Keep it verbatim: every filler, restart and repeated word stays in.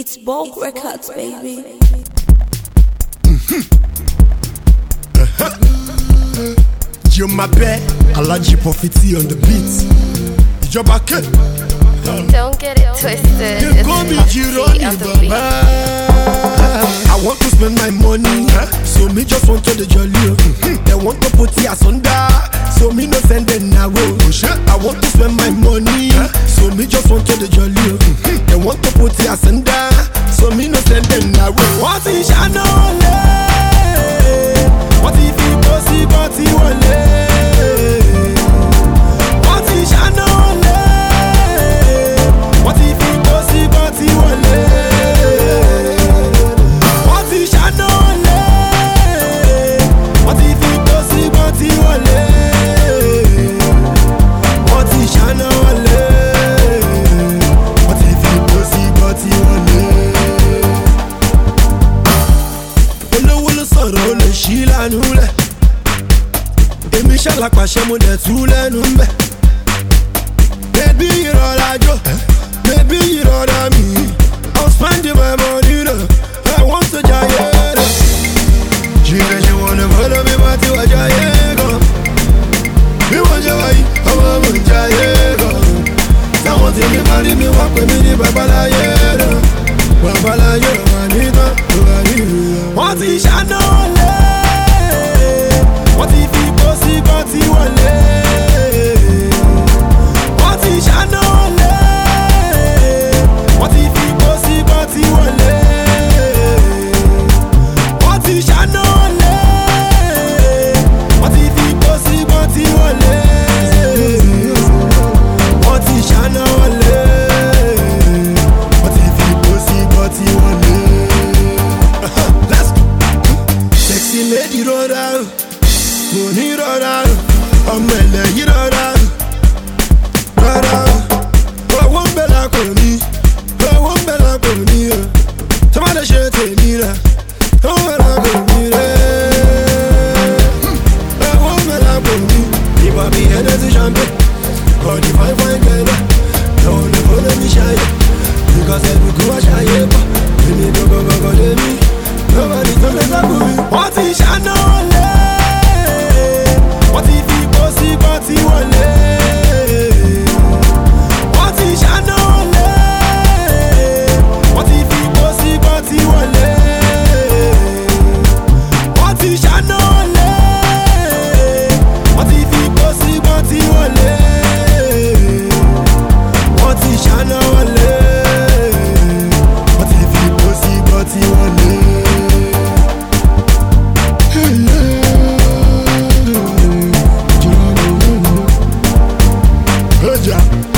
It's bulk records, baby. You're my bed, Alaji Profiti on the beat. Ìjọba K. Don't get it twisted. You It's call me Puffy Jironi on the beat. Baba. I want to spend my money, so me just want to the jolly. They want to put it asunder, so me no send them now. I want to spend my money, so me just want to the jolly. They want to put it asunder, so me no send them now. What is I know? What if you go see but you want? What is I know? What if you go see but you want? What is I know? What if you go see but you want? What is I know? What if you go see but you want? Olówó ló sọ̀rọ̀ ó lè ṣí lánú lẹ̀. Èmi ṣàlàpàṣẹ mo dẹ̀ tú lẹ́nu ń bẹ̀. Baby ìrọ̀lá jọ, baby ìrọ̀lá mi. I'm spending my money now, I want to jayé náà. Ṣìkẹ́ ṣe wọ́n ní follow me bá ti wá jayé gan. Bí wọ́n ṣe wáyé, ọmọ mo ń jayé gan. Táwọn tí mi bá rí mi wá pè mí ní babaláyé náà. Babaláyé wà ní tán, wà ní ìlú. Wọ́n ti ṣáná lé, wọ́n ti fi kó sí kan tí wọ́n lé. Wọ́n ti ṣáná lé, wọ́n ti fi kó sí kan tí wọ́n lé. Wọ́n ti ṣáná lé, wọ́n ti fi kó sí kan tí wọ́n lé. Wọ́n ti ṣáná lé, wọ́n ti fi kó sí kan tí wọ́n lé. Let's go. Sexy lady rọra, money rọra, ọmọ ẹlẹ́yìí rọra. Rọra, owó ń bẹ lápò mi, owó ń bẹ lápò mi o. Tí wọ́n lè ṣe tèmi rẹ̀, owó ń bẹ lápò mi rẹ̀. Owó ń bẹ lápò mi, ìwà mi ẹ̀dẹ̀ ti ṣàǹpẹ̀. Ọ̀dì fine fine gẹ̀ẹ́dẹ̀, lọ́wọ́ ló kọ́ lẹ́mi ṣayé. Because ẹ̀dùnkún wá ṣayé pọ̀, èmi gbogbogbò lé mi. Nobody tó lè sábò mi. Wọ́n ti ṣáná lé, wọ́n ti fi kó sí kan tí wọ́n lé. Wọ́n ti ṣáná lé, wọ́n ti fi kó sí kan tí wọ́n lé. Wọ́n ti ṣáná lé, wọ́n ti fi kó sí kan tí wọ́n lé. Wọ́n ti ṣáná lé, wọ́n ti fi kó sí kan tí wọ́n lé. Yeah.